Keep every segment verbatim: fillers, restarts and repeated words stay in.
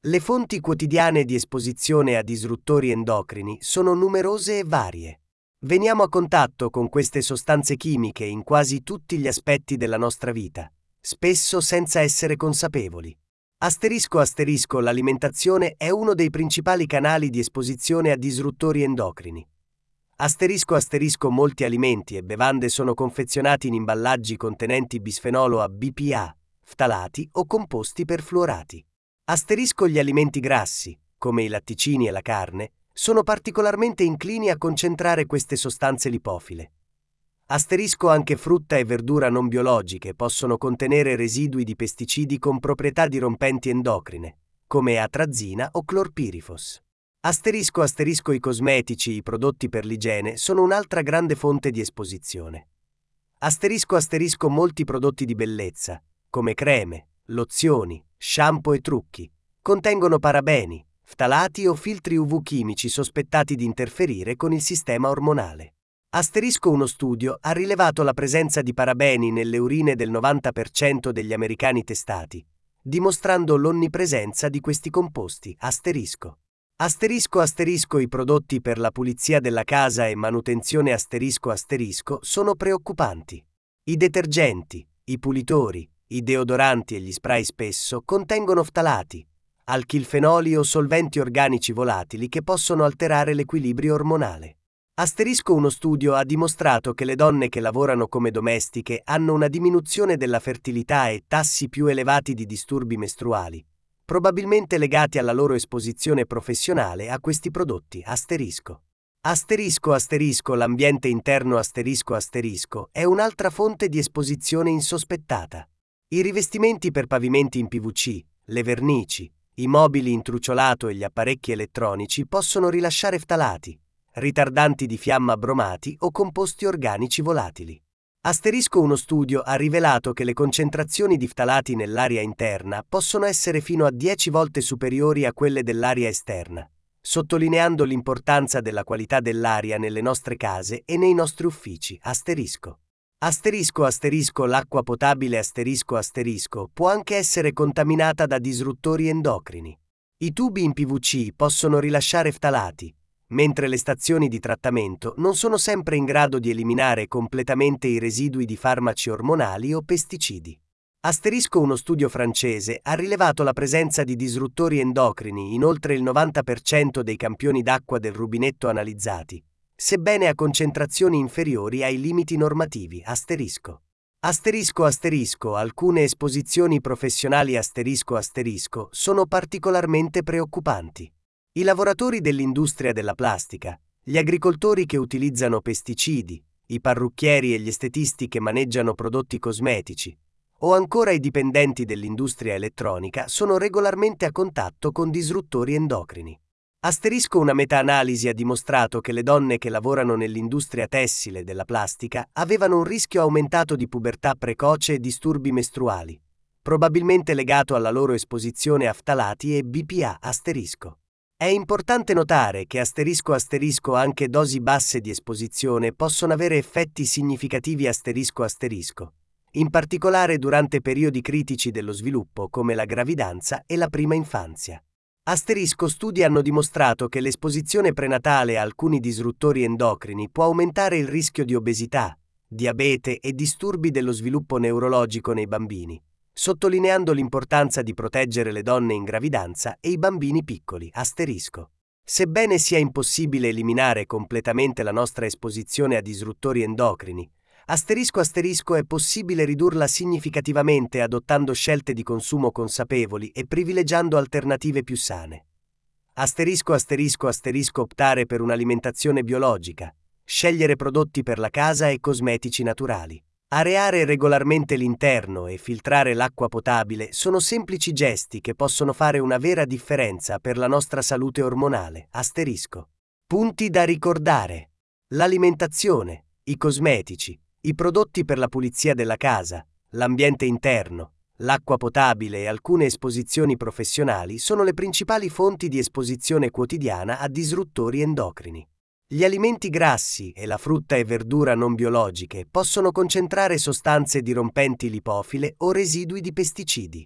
Le fonti quotidiane di esposizione a disruttori endocrini sono numerose e varie. Veniamo a contatto con queste sostanze chimiche in quasi tutti gli aspetti della nostra vita, spesso senza essere consapevoli. Asterisco asterisco l'alimentazione è uno dei principali canali di esposizione a disruttori endocrini. Asterisco asterisco molti alimenti e bevande sono confezionati in imballaggi contenenti bisfenolo A, B P A, ftalati o composti perfluorati. Asterisco gli alimenti grassi, come i latticini e la carne, sono particolarmente inclini a concentrare queste sostanze lipofile. Asterisco anche frutta e verdura non biologiche possono contenere residui di pesticidi con proprietà dirompenti endocrine, come atrazina o clorpirifos. Asterisco asterisco i cosmetici e i prodotti per l'igiene sono un'altra grande fonte di esposizione. Asterisco asterisco molti prodotti di bellezza, come creme, lozioni, shampoo e trucchi, contengono parabeni, ftalati o filtri U V chimici sospettati di interferire con il sistema ormonale. Asterisco uno studio ha rilevato la presenza di parabeni nelle urine del novanta per cento degli americani testati, dimostrando l'onnipresenza di questi composti. Asterisco. Asterisco asterisco i prodotti per la pulizia della casa e manutenzione asterisco asterisco sono preoccupanti. I detergenti, i pulitori, i deodoranti e gli spray spesso contengono ftalati, alchilfenoli o solventi organici volatili che possono alterare l'equilibrio ormonale. Asterisco uno studio ha dimostrato che le donne che lavorano come domestiche hanno una diminuzione della fertilità e tassi più elevati di disturbi mestruali, probabilmente legati alla loro esposizione professionale a questi prodotti. Asterisco. Asterisco asterisco l'ambiente interno asterisco asterisco è un'altra fonte di esposizione insospettata. I rivestimenti per pavimenti in P V C, le vernici, i mobili in truciolato e gli apparecchi elettronici possono rilasciare ftalati, ritardanti di fiamma bromati o composti organici volatili. Asterisco uno studio ha rivelato che le concentrazioni di ftalati nell'aria interna possono essere fino a dieci volte superiori a quelle dell'aria esterna, sottolineando l'importanza della qualità dell'aria nelle nostre case e nei nostri uffici. Asterisco. Asterisco asterisco l'acqua potabile asterisco asterisco può anche essere contaminata da disruttori endocrini. I tubi in P V C possono rilasciare ftalati, mentre le stazioni di trattamento non sono sempre in grado di eliminare completamente i residui di farmaci ormonali o pesticidi. Asterisco uno studio francese ha rilevato la presenza di disruttori endocrini in oltre il novanta per cento dei campioni d'acqua del rubinetto analizzati, sebbene a concentrazioni inferiori ai limiti normativi. Asterisco. Asterisco asterisco alcune esposizioni professionali asterisco asterisco sono particolarmente preoccupanti. I lavoratori dell'industria della plastica, gli agricoltori che utilizzano pesticidi, i parrucchieri e gli estetisti che maneggiano prodotti cosmetici, o ancora i dipendenti dell'industria elettronica sono regolarmente a contatto con disruttori endocrini. Asterisco una meta-analisi ha dimostrato che le donne che lavorano nell'industria tessile della plastica avevano un rischio aumentato di pubertà precoce e disturbi mestruali, probabilmente legato alla loro esposizione a ftalati e B P A. Asterisco. È importante notare che asterisco asterisco anche dosi basse di esposizione possono avere effetti significativi asterisco asterisco, in particolare durante periodi critici dello sviluppo come la gravidanza e la prima infanzia. Asterisco studi hanno dimostrato che l'esposizione prenatale a alcuni disruttori endocrini può aumentare il rischio di obesità, diabete e disturbi dello sviluppo neurologico nei bambini, sottolineando l'importanza di proteggere le donne in gravidanza e i bambini piccoli. Asterisco. Sebbene sia impossibile eliminare completamente la nostra esposizione a disruttori endocrini, asterisco asterisco è possibile ridurla significativamente adottando scelte di consumo consapevoli e privilegiando alternative più sane. Asterisco asterisco asterisco optare per un'alimentazione biologica, scegliere prodotti per la casa e cosmetici naturali. Areare regolarmente l'interno e filtrare l'acqua potabile sono semplici gesti che possono fare una vera differenza per la nostra salute ormonale. Asterisco. Punti da ricordare: l'alimentazione, i cosmetici, i prodotti per la pulizia della casa, l'ambiente interno, l'acqua potabile e alcune esposizioni professionali sono le principali fonti di esposizione quotidiana a disruttori endocrini. Gli alimenti grassi e la frutta e verdura non biologiche possono concentrare sostanze dirompenti lipofile o residui di pesticidi.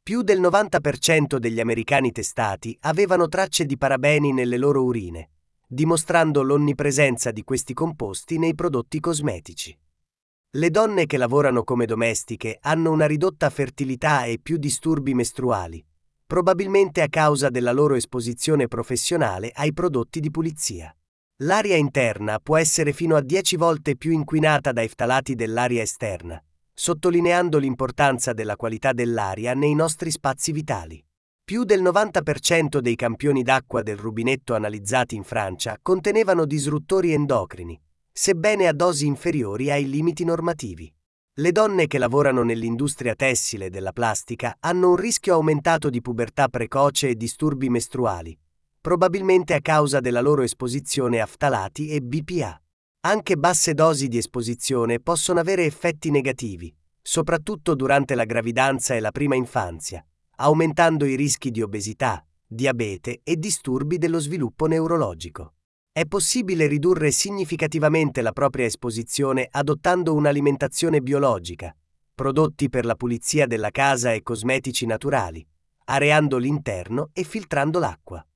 Più del novanta per cento degli americani testati avevano tracce di parabeni nelle loro urine, dimostrando l'onnipresenza di questi composti nei prodotti cosmetici. Le donne che lavorano come domestiche hanno una ridotta fertilità e più disturbi mestruali, probabilmente a causa della loro esposizione professionale ai prodotti di pulizia. L'aria interna può essere fino a dieci volte più inquinata dai ftalati dell'aria esterna, sottolineando l'importanza della qualità dell'aria nei nostri spazi vitali. Più del novanta per cento dei campioni d'acqua del rubinetto analizzati in Francia contenevano disruttori endocrini, sebbene a dosi inferiori ai limiti normativi. Le donne che lavorano nell'industria tessile e della plastica hanno un rischio aumentato di pubertà precoce e disturbi mestruali, probabilmente a causa della loro esposizione a ftalati e B P A. Anche basse dosi di esposizione possono avere effetti negativi, soprattutto durante la gravidanza e la prima infanzia, aumentando i rischi di obesità, diabete e disturbi dello sviluppo neurologico. È possibile ridurre significativamente la propria esposizione adottando un'alimentazione biologica, prodotti per la pulizia della casa e cosmetici naturali, areando l'interno e filtrando l'acqua.